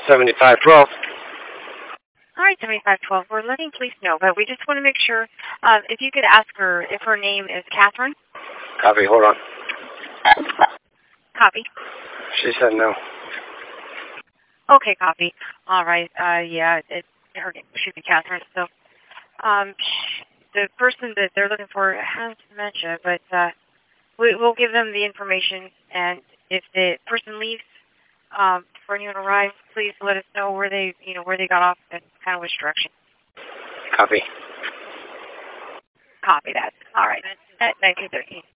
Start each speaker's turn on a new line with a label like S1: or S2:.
S1: 7512.
S2: All right, 7512. We're letting police know, but we just want to make sure if you could ask her if her name is Catherine.
S1: Copy, hold on.
S2: Copy.
S1: She said no.
S2: Okay, copy. All right. Yeah, her name should be Catherine. So, the person that they're looking for has dementia, but we'll give them the information, and if the person leaves before anyone arrives, please let us know where they got off and kind of which direction.
S1: Copy.
S2: Copy that. All right. At 1913.